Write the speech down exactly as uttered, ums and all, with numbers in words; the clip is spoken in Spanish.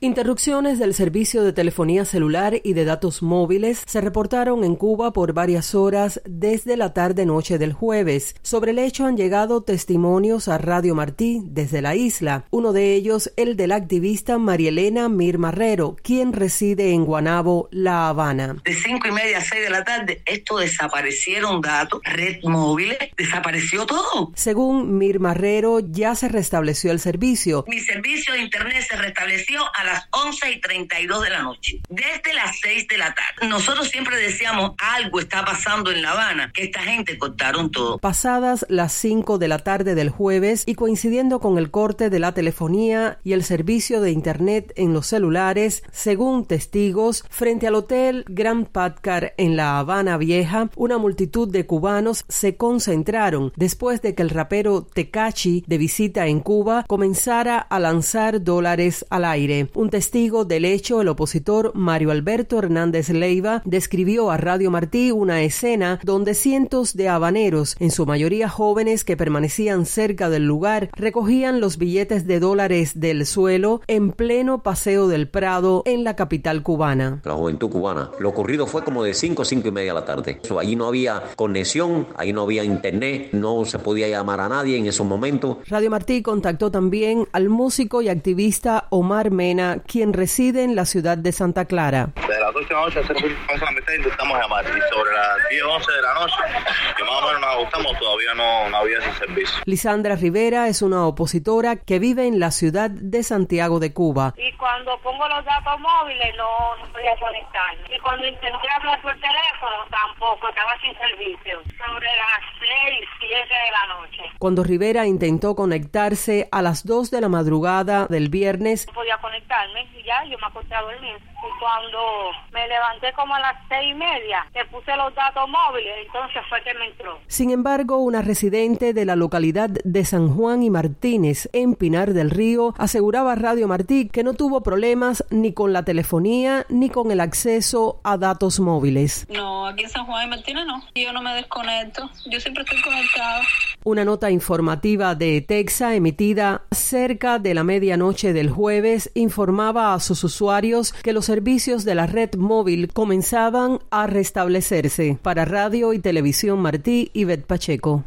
Interrupciones del servicio de telefonía celular y de datos móviles se reportaron en Cuba por varias horas desde la tarde-noche del jueves. Sobre el hecho han llegado testimonios a Radio Martí desde la isla, uno de ellos el de la activista María Elena Mir Marrero, quien reside en Guanabo, La Habana. De cinco y media a seis de la tarde, esto desaparecieron datos, red móviles, desapareció todo. Según Mir Marrero, ya se restableció el servicio. Mi servicio de internet se restableció a la las once y treinta y dos de la noche, desde las seis de la tarde. Nosotros siempre decíamos, algo está pasando en La Habana, que esta gente cortaron todo. Pasadas las cinco de la tarde del jueves y coincidiendo con el corte de la telefonía y el servicio de internet en los celulares, según testigos, frente al hotel Grand Patcar en La Habana Vieja, una multitud de cubanos se concentraron después de que el rapero Tekashi, de visita en Cuba, comenzara a lanzar dólares al aire. Un testigo del hecho, el opositor Mario Alberto Hernández Leiva, describió a Radio Martí una escena donde cientos de habaneros, en su mayoría jóvenes que permanecían cerca del lugar, recogían los billetes de dólares del suelo en pleno Paseo del Prado en la capital cubana. La juventud cubana. Lo ocurrido fue como de cinco, cinco y media de la tarde. Allí no había conexión, ahí no había internet, no se podía llamar a nadie en esos momentos. Radio Martí contactó también al músico y activista Omar Mena, quien reside en la ciudad de Santa Clara. De las ocho de la noche a cero punto la mitad intentamos llamar y sobre las diez, once de la noche, que más o menos nos ajustamos, todavía no, no había ese servicio. Lisandra Rivera es una opositora que vive en la ciudad de Santiago de Cuba. Y cuando pongo los datos móviles no, no podía conectarme. Y cuando intenté hablar por teléfono tampoco, estaba sin servicio. Sobre las seis, siete de la noche. Cuando Rivera intentó conectarse a las dos de la madrugada del viernes, no podía conectarme y ya yo me acosté a dormir. Y cuando me levanté como a las seis y media, que puse los datos móviles, entonces fue que me entró. Sin embargo, una residente de la localidad de San Juan y Martínez, en Pinar del Río, aseguraba a Radio Martí que no tuvo problemas ni con la telefonía ni con el acceso a datos móviles. No, aquí en San Juan y Martínez no. Yo no me desconecto. Yo siempre estoy conectado. Una nota informativa de Texa emitida cerca de la medianoche del jueves informaba a sus usuarios que los servicios de la red móvil comenzaban a restablecerse. Para Radio y Televisión Martí, Ivette Pacheco.